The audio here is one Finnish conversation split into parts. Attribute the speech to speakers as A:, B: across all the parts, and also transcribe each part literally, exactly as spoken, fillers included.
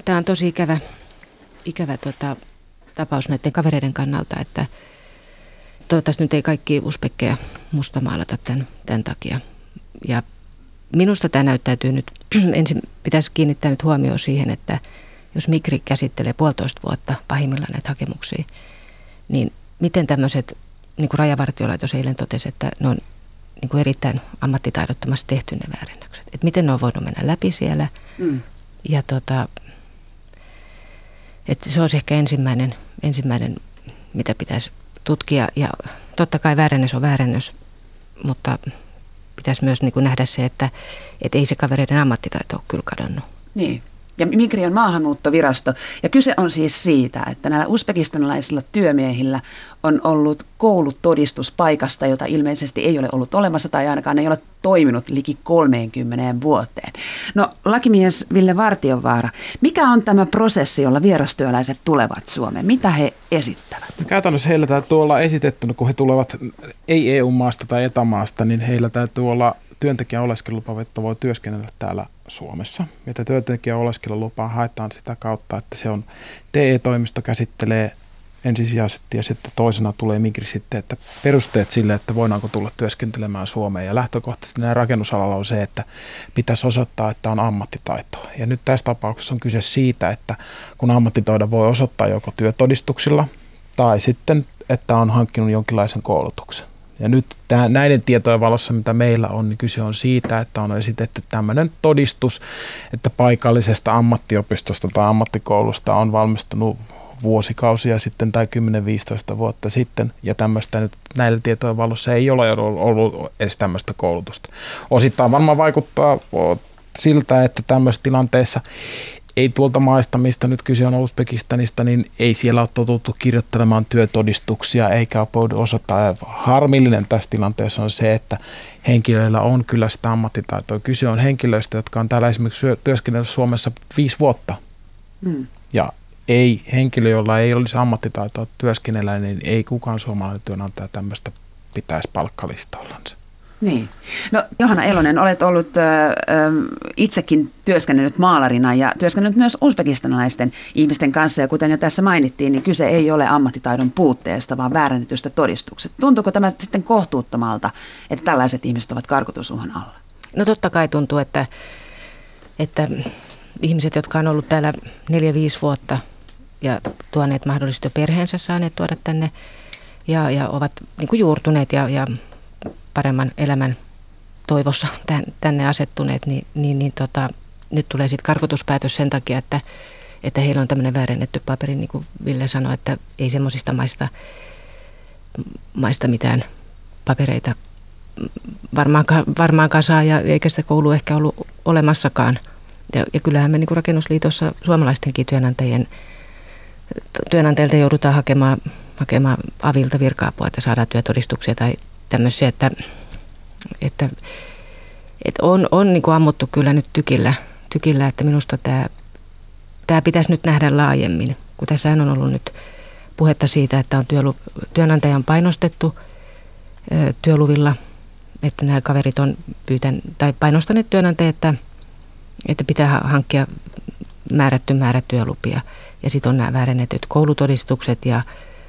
A: Tämä on tosi ikävä, ikävä tota, tapaus näiden kavereiden kannalta, että toivottavasti nyt ei kaikki uspekkeja mustamaalata tämän, tämän takia. Ja minusta tämä näyttäytyy nyt, ensin pitäisi kiinnittää nyt huomioon siihen, että jos Migri käsittelee puolitoista vuotta pahimmillaan näitä hakemuksia, niin miten tämmöiset, niin kuin Rajavartiolaitos eilen totesi, että ne on niin kuin erittäin ammattitaidottomasti tehty ne väärennökset. Että miten ne on voinut mennä läpi siellä. Mm. Ja tota, että se olisi ehkä ensimmäinen, ensimmäinen, mitä pitäisi tutkia. Ja totta kai väärennös on väärennös, mutta pitäisi myös niin kuin nähdä se, että, että ei se kavereiden ammattitaito ole kyllä kadonnut.
B: Niin. Ja Migri on maahanmuuttovirasto. Ja kyse on siis siitä, että näillä uzbekistanilaisilla työmiehillä on ollut koulutodistus paikasta, jota ilmeisesti ei ole ollut olemassa tai ainakaan ei ole toiminut liki kolmeenkymmeneen vuoteen. No lakimies Ville Vartiovaara, mikä on tämä prosessi, jolla vierastyöläiset tulevat Suomeen? Mitä he esittävät?
C: Käytännössä heillä täytyy olla esitettynä, kun he tulevat ei-E U-maasta tai etämaasta, niin heillä täytyy olla työntekijän oleskelulupa, että voi työskennellä täällä Suomessa. Ja työntekijän oleskelulupaa haetaan sitä kautta, että se on T E-toimisto käsittelee ensisijaisesti ja sitten toisena tulee Migri sitten, että perusteet sille, että voidaanko tulla työskentelemään Suomeen. Ja lähtökohtaisesti näin rakennusalalla on se, että pitäisi osoittaa, että on ammattitaitoa. Ja nyt tässä tapauksessa on kyse siitä, että kun ammattitaidon voi osoittaa joko työtodistuksilla tai sitten, että on hankkinut jonkinlaisen koulutuksen. Ja nyt tämän, näiden tietojen valossa, mitä meillä on, niin kyse on siitä, että on esitetty tämmöinen todistus, että paikallisesta ammattiopistosta tai ammattikoulusta on valmistunut vuosikausia sitten tai kymmenen viisitoista vuotta sitten, ja tämmöistä nyt näillä tietojen valossa ei ole ollut edes tämmöistä koulutusta. Osittain varmaan vaikuttaa siltä, että tämmöisessä tilanteessa ei tuolta maista, mistä nyt kyse on Uzbekistanista, niin ei siellä ole totuttu kirjoittelemaan työtodistuksia eikä ole voinut osoittaa. Harmillinen tässä tilanteessa on se, että henkilöillä on kyllä sitä ammattitaitoa. Kyse on henkilöistä, jotka on täällä esimerkiksi työskennellyt Suomessa viisi vuotta. Mm. Ja ei henkilö, jolla ei olisi ammattitaitoa työskennellä, niin ei kukaan suomalainen työnantaja tämmöistä pitäisi palkkalistallansa.
B: Niin. No Johanna Elonen, olet ollut ö, ö, itsekin työskennellyt maalarina ja työskennellyt myös uzbekistanilaisten ihmisten kanssa. Ja kuten jo tässä mainittiin, niin kyse ei ole ammattitaidon puutteesta, vaan väärännetystä todistukset. Tuntuuko tämä sitten kohtuuttomalta, että tällaiset ihmiset ovat karkotusuhan alla?
A: No totta kai tuntuu, että, että ihmiset, jotka on ollut täällä neljä, viisi vuotta ja tuoneet mahdollisesti jo perheensä, saaneet tuoda tänne ja, ja ovat niin kuin juurtuneet ja, ja paremman elämän toivossa tänne asettuneet, niin, niin, niin tota, nyt tulee sitten karkotuspäätös sen takia, että, että heillä on tämmöinen väärennetty paperi, niin kuin Ville sanoi, että ei semmoisista maista, maista mitään papereita varmaankaan, varmaankaan saa, ja eikä sitä koulua ehkä ollut olemassakaan. Ja, ja kyllähän me niin kuin Rakennusliitossa suomalaistenkin työnantajien, työnantajilta joudutaan hakemaan, hakemaan avilta virka-apua, että saadaan työtodistuksia tai tämmöisiä, että, että, että on, on niin kuin ammuttu kyllä nyt tykillä, tykillä että minusta tämä, tämä pitäisi nyt nähdä laajemmin, kun tässä on ollut nyt puhetta siitä, että on työlu, työnantaja on painostettu ö, työluvilla, että nämä kaverit on pyytän, tai painostaneet työnantajia, että, että pitää hankkia määrätty määrä työlupia ja sitten on nämä väärennetyt koulutodistukset ja,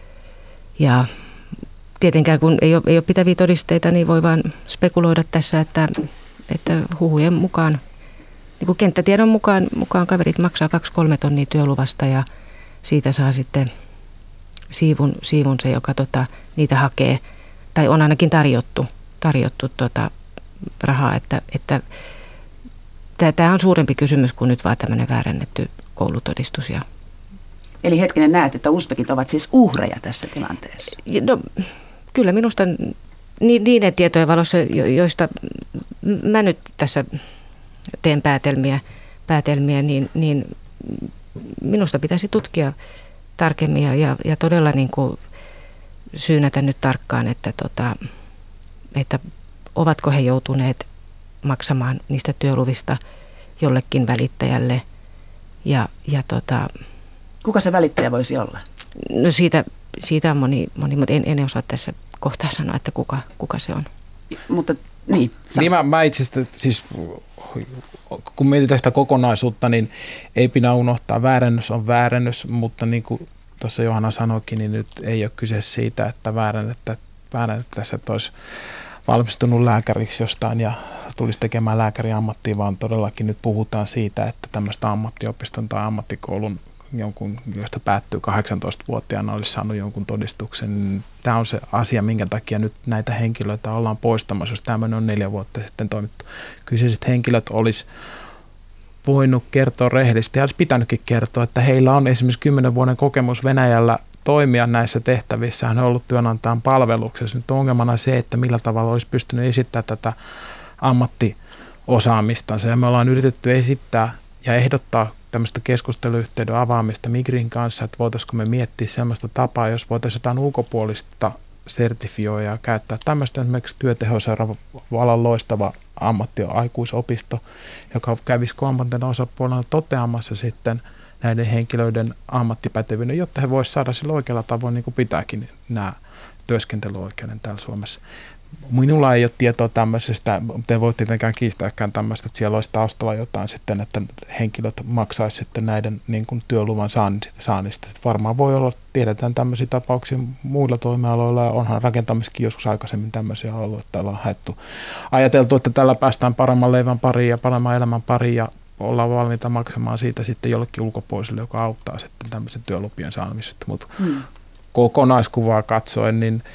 A: ja tietenkään kun ei ole, ei ole pitäviä todisteita, niin voi vaan spekuloida tässä, että, että huhujen mukaan, niin kuin kenttätiedon mukaan, mukaan kaverit maksaa kaksi kolme tonnia työluvasta ja siitä saa sitten siivun, siivun se, joka tota, niitä hakee. Tai on ainakin tarjottu, tarjottu tota, rahaa, että, että tämä on suurempi kysymys kuin nyt vaan tämmöinen väärennetty koulutodistus. Ja
B: eli hetkinen näet, että uzbekit ovat siis uhreja tässä tilanteessa?
A: No, kyllä minusta niiden tietojen valossa, joista mä nyt tässä teen päätelmiä, päätelmiä niin, niin minusta pitäisi tutkia tarkemmin ja, ja todella niin kuin syynätä nyt tarkkaan, että, tota, että ovatko he joutuneet maksamaan niistä työluvista jollekin välittäjälle. Ja, ja tota,
B: kuka se välittäjä voisi olla?
A: No siitä, siitä on moni, moni mutta en, en osaa tässä kohtaa sanoa, että kuka, kuka se on.
B: Mutta niin.
C: Niin mä, mä itse asiassa siis kun mietitään sitä kokonaisuutta, niin ei pidä unohtaa, väärennös on väärennös, mutta niin kuin tuossa Johanna sanoikin, niin nyt ei ole kyse siitä, että väärennettä, väärennettäisiin, että olisi valmistunut lääkäriksi jostain ja tulisi tekemään lääkärin ammattia, vaan todellakin nyt puhutaan siitä, että tämmöistä ammattiopiston tai ammattikoulun jonkun, josta päättyy kahdeksantoistavuotiaana, olisi saanut jonkun todistuksen. Tämä on se asia, minkä takia nyt näitä henkilöitä ollaan poistamassa, jos tämmöinen on neljä vuotta sitten toimittu. Kyseiset henkilöt olisi voinut kertoa rehellisesti, ja olisi pitänytkin kertoa, että heillä on esimerkiksi kymmenen vuoden kokemus Venäjällä toimia näissä tehtävissä. Hän on ollut työnantajan palveluksessa. Nyt on ongelmana se, että millä tavalla olisi pystynyt esittämään tätä ammattiosaamistansa. Ja me ollaan yritetty esittää ja ehdottaa tämmöistä keskusteluyhteyden avaamista Migrin kanssa, että voitaisiinko me miettiä sellaista tapaa, jos voitaisiin jotain ulkopuolista sertifioijaa käyttää. Tämmöistä esimerkiksi työtehoseuraavan loistava ammattiaikuisopisto, joka kävisi kolmantena osapuolella toteamassa sitten näiden henkilöiden ammattipätevyyden, jotta he voisivat saada sillä oikealla tavoin, niin kuin pitääkin, nämä työskentelyoikeuden täällä Suomessa. Minulla ei ole tietoa tämmöisestä, mutta ei voi tietenkään kiistääkään tämmöistä, että siellä olisi taustalla jotain sitten, että henkilöt maksaisivat sitten näiden niin kuin työluvan saannista. Varmaan voi olla, tiedetään tämmöisiä tapauksia muilla toimialoilla, ja onhan rakentamiskin joskus aikaisemmin tämmöisiä ollut, että täällä on haettu. Ajateltu, että tällä päästään paremman leivän pariin ja paremman elämän pariin, ja ollaan valmiita maksamaan siitä sitten jollekin ulkopuoliselle, joka auttaa sitten tämmöisen työlupien saamisesta. Mutta hmm. kokonaiskuvaa katsoen, niin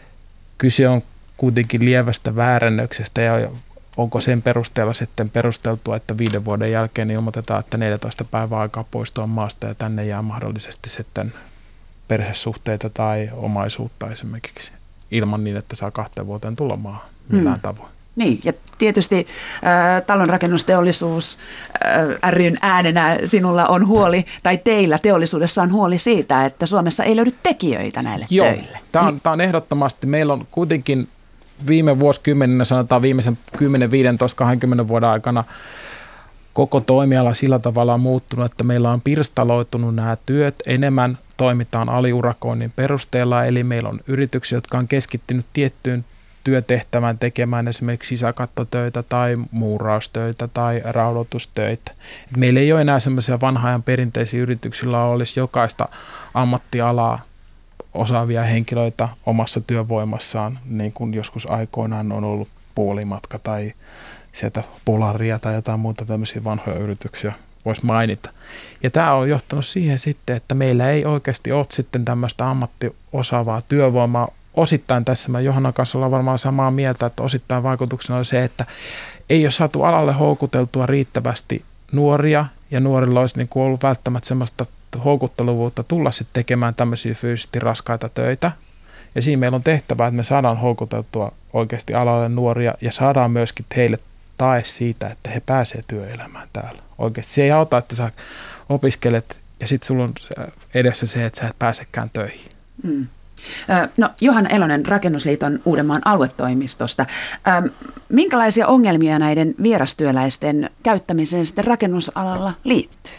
C: kyse on kuitenkin lievästä väärennöksestä, ja onko sen perusteella sitten perusteltua, että viiden vuoden jälkeen ilmoitetaan, että neljätoista päivää aikaa poistua maasta ja tänne jää mahdollisesti sitten perhesuhteita tai omaisuutta esimerkiksi ilman niin, että saa kahteen vuoteen tulla maahan millään hmm. tavoin.
B: Niin, ja tietysti äh, talonrakennusteollisuus äh, ryn äänenä sinulla on huoli, tai teillä teollisuudessa on huoli siitä, että Suomessa ei löydy tekijöitä näille
C: Joo,
B: töille.
C: Tämä on, tämä on ehdottomasti, meillä on kuitenkin viime vuosikymmeninä, sanotaan viimeisen kymmenen, viisitoista, kaksikymmentä vuoden aikana koko toimiala sillä tavalla on muuttunut, että meillä on pirstaloitunut nämä työt, enemmän toimitaan aliurakoinnin perusteella, eli meillä on yrityksiä, jotka on keskittynyt tiettyyn työtehtävään tekemään esimerkiksi sisäkattotöitä tai muuraustöitä tai raudoitustöitä. Et meillä ei ole enää semmoisia vanhan ajan perinteisiä yrityksillä olisi jokaista ammattialaa osaavia henkilöitä omassa työvoimassaan, niin kuin joskus aikoinaan on ollut Puolimatka tai sieltä Polaria tai jotain muuta tämmöisiä vanhoja yrityksiä voisi mainita. Ja tämä on johtanut siihen sitten, että meillä ei oikeasti ole sitten tämmöistä ammattiosaavaa työvoimaa. Osittain tässä mä Johannan kanssa ollaan varmaan samaa mieltä, että osittain vaikutuksena on se, että ei ole saatu alalle houkuteltua riittävästi nuoria, ja nuorilla olisi niin kuin ollut välttämättä semmoista houkuttelevuutta tulla sitten tekemään tämmöisiä fyysisesti raskaita töitä. Ja siinä meillä on tehtävä, että me saadaan houkuteltua oikeasti alalle nuoria ja saadaan myöskin heille tae siitä, että he pääsevät työelämään täällä. Oikeasti se ei auta, että sä opiskelet ja sitten sulla on edessä se, että sä et pääsekään töihin.
B: Mm. No, Johanna Elonen Rakennusliiton Uudenmaan aluetoimistosta. Minkälaisia ongelmia näiden vierastyöläisten käyttämiseen sitten rakennusalalla liittyy?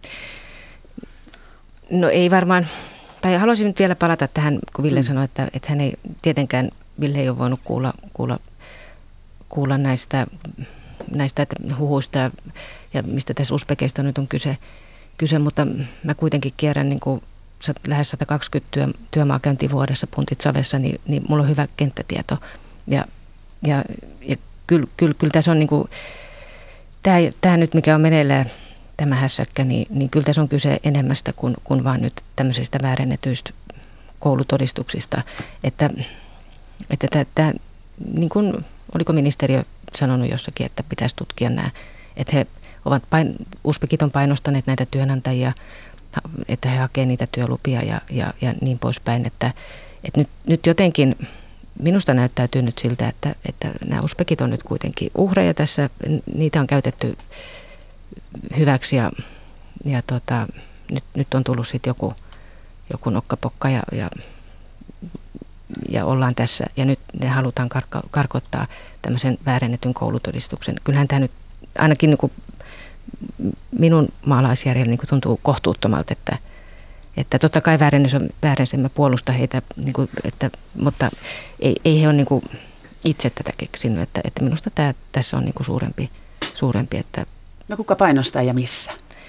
A: No ei varmaan, tai haluaisin nyt vielä palata tähän, kun Ville mm. sanoi, että, että hän ei tietenkään, Ville ei ole voinut kuulla, kuulla, kuulla näistä, näistä huhuista ja, ja mistä tässä Uzbekeista nyt on kyse, kyse, mutta mä kuitenkin kierrän niin kuin lähes sata kaksikymmentä työ, työmaakäyntiä vuodessa Puntitsavessa, niin, niin mulla on hyvä kenttätieto. Ja, ja, ja kyllä, kyllä, kyllä tässä on niin kuin, tämä, tämä nyt mikä on meneillään, tämä hässäkkä, niin, niin kyllä tässä on kyse enemmästä kuin, kuin vaan nyt tämmöisistä väärennetyistä koulutodistuksista. Että, että tämä, tämä, niin kuin, oliko ministeriö sanonut jossakin, että pitäisi tutkia nämä, että he ovat, pain, Uzbekit on painostaneet näitä työnantajia, että he hakevat niitä työlupia ja, ja, ja niin poispäin, että, että nyt, nyt jotenkin minusta näyttäytyy nyt siltä, että, että nämä Uzbekit on nyt kuitenkin uhreja tässä, niitä on käytetty hyväksi ja, ja tota, nyt, nyt on tullut sitten joku, joku nokkapokka ja, ja, ja ollaan tässä ja nyt ne halutaan karka, karkottaa tämmöisen väärennetyn koulutodistuksen. Kyllähän tämä nyt ainakin niin kuin minun maalaisjärjellä niin kuin tuntuu kohtuuttomalta, että, että totta kai väärennys on väärennys, en mä puolusta heitä, niin kuin, että, mutta ei, ei he ole niin kuin itse tätä keksinyt, että, että minusta tämä, tässä on niin kuin suurempi, suurempi. Että
B: no kuka painostaa ja missä?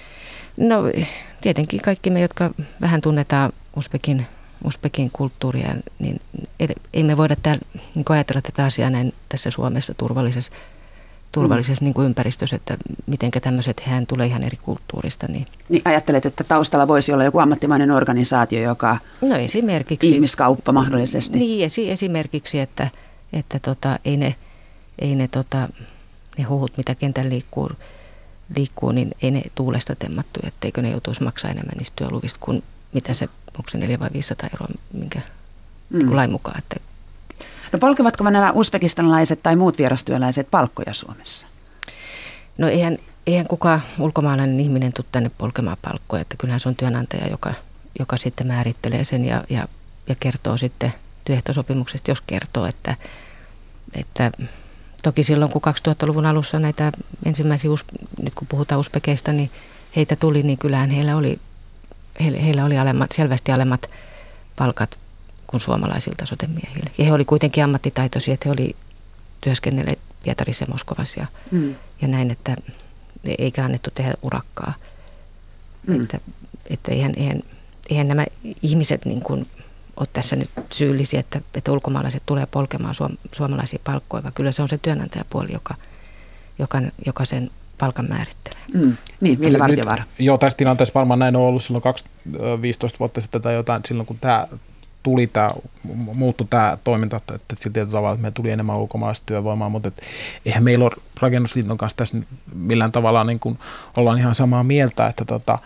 A: No tietenkin kaikki me, jotka vähän tunnetaan Uzbekin, Uzbekin kulttuuria, niin ei me voida täällä niin ajatella tätä asiaa näin tässä Suomessa turvallisessa, turvallisessa mm. niin kuin ympäristössä, että mitenkä tämmöiset, hän tulee ihan eri kulttuurista. Niin.
B: Niin ajattelet, että taustalla voisi olla joku ammattimainen organisaatio, joka
A: no esimerkiksi,
B: ihmiskauppa mahdollisesti.
A: Niin esimerkiksi, että, että tota, ei ne, ei ne, tota, ne huhut, mitä kentällä liikkuu, liikkuu, niin ei ne tuulesta temmattu, etteikö ne joutuisi maksaa enemmän niistä työluvista kuin mitä se, onko se neljä vai viisisataa euroa, minkä mm. lain mukaan. Että
B: no polkevatko nämä uzbekistanilaiset tai muut vierastyöläiset palkkoja Suomessa?
A: No eihän, eihän kukaan ulkomaalainen ihminen tule tänne polkemaan palkkoja, että kyllähän se on työnantaja, joka, joka sitten määrittelee sen ja, ja, ja kertoo sitten työehtosopimuksesta, jos kertoo, että, että toki silloin kun kaksituhattaluvun alussa näitä ensimmäisiä, nyt kun puhutaan uzbekeista, niin heitä tuli, niin kyllähän heillä oli, heillä, heillä oli alemmat, selvästi alemmat palkat kuin suomalaisilta sotemiehillä. Ja he oli kuitenkin ammattitaitoisia, että he oli työskennelleet Pietarissa ja Moskovassa ja, mm. ja näin, että eikä annettu tehdä urakkaa. Mm. Että, että eihän, eihän, eihän nämä ihmiset niin kuin ole tässä nyt syyllisiä, että, että ulkomaalaiset tulee polkemaan suom, suomalaisia palkkoja, vaan kyllä se on se työnantajapuoli, joka, joka, joka sen palkan määrittelee.
B: Mm. Niin, Ville Vartiovaara.
C: Joo, tässä tilanteessa varmaan näin on ollut silloin viisitoista vuotta sitten tai jotain, silloin kun tämä tuli tämä, muuttui tämä toiminta, että, että sillä tietyllä tavalla, että meillä tuli enemmän ulkomaalaista työvoimaa, mutta et, eihän meillä ole Rakennusliiton kanssa tässä millään tavalla niin kuin ollaan ihan samaa mieltä, että tota,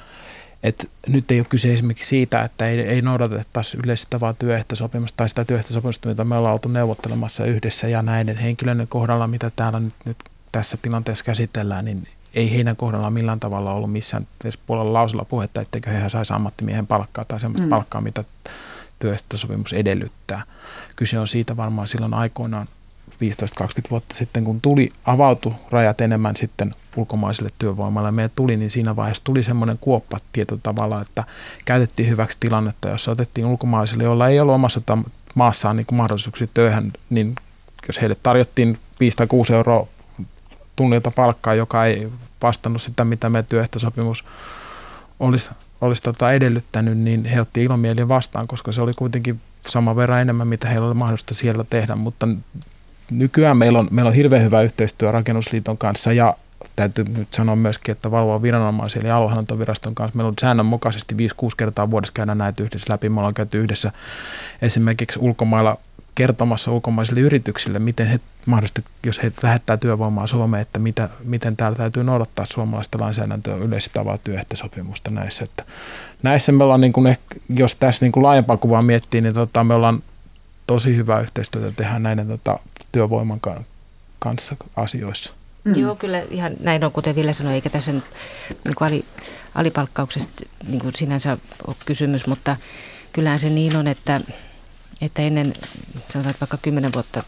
C: et nyt ei ole kyse esimerkiksi siitä, että ei, ei noudatettaisi yleissitovaa työehtosopimusta tai sitä työehtosopimusta, mitä me ollaan oltu neuvottelemassa yhdessä ja näiden henkilöiden kohdalla, mitä täällä nyt, nyt tässä tilanteessa käsitellään, niin ei heidän kohdallaan millään tavalla ollut missään puolella lausella puhetta, etteikö he saisi ammattimiehen palkkaa tai sellaista mm. palkkaa, mitä työehtosopimus edellyttää. Kyse on siitä varmaan silloin aikoinaan viisitoista kaksikymmentä vuotta sitten, kun tuli, avautui rajat enemmän sitten ulkomaiselle työvoimalle ja meille tuli, niin siinä vaiheessa tuli semmoinen kuoppa tietyllä tavalla, että käytettiin hyväksi tilannetta, jossa otettiin ulkomaisille, joilla ei ollut omassa maassaan niin kuin mahdollisuuksia työhön, niin jos heille tarjottiin viisi tai kuusi euroa tunnilta palkkaa, joka ei vastannut sitä, mitä meidän työehtosopimus olisi olisi tota edellyttänyt, niin he otti ilomielin vastaan, koska se oli kuitenkin saman verran enemmän, mitä heillä oli mahdollista siellä tehdä, mutta nykyään meillä on, meillä on hirveän hyvä yhteistyö Rakennusliiton kanssa ja täytyy nyt sanoa myöskin, että valvoa viranomaisia eli aluehallintoviraston kanssa. Meillä on säännönmukaisesti viisi kuusi kertaa vuodessa käydä näitä yhdessä läpi. Me ollaan käyty yhdessä esimerkiksi ulkomailla kertomassa ulkomaisille yrityksille, miten he mahdollisesti, jos he lähettää työvoimaa Suomeen, että mitä, miten täällä täytyy noudattaa suomalaista lainsäädäntöä yleissitovaa työehtosopimusta näissä. Että näissä me ollaan, niin kuin, jos tässä niin kuin laajempaa kuvaa miettii, niin tota, me ollaan tosi hyvää yhteistyötä tehdä näiden tota, työvoiman kanssa asioissa.
A: Mm. Joo, kyllä ihan näin on, kuten Ville sanoi, eikä tässä niin kuin ali, alipalkkauksesta niin kuin sinänsä ole kysymys, mutta kyllähän se niin on, että että ennen, sanotaan vaikka kymmenen vuotta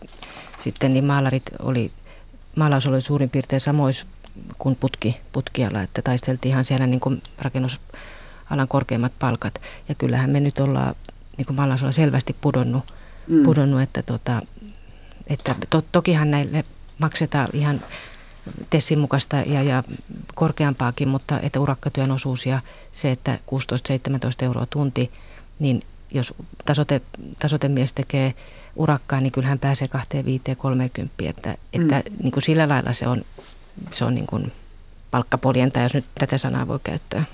A: sitten, niin maalarit oli, maalaus oli suurin piirtein samois kuin putki, putkiala, että taisteltiin ihan siellä niin kuin rakennusalan korkeimmat palkat. Ja kyllähän me nyt ollaan niin kuin maalausalalla selvästi pudonnut, mm. pudonnut että, tota, että to, tokihan näille maksetaan ihan Tesin mukaista ja, ja korkeampaakin, mutta että urakkatyön osuus ja se, että kuusitoista seitsemäntoista euroa tunti, niin jos tasote, tasotemies tekee urakkaa, niin kyllähän pääsee kaksikymmentäviisi kolmekymmentä, että, että mm. niin kuin sillä lailla se on, se on niin kuin palkkapoljenta, jos nyt tätä sanaa voi käyttää.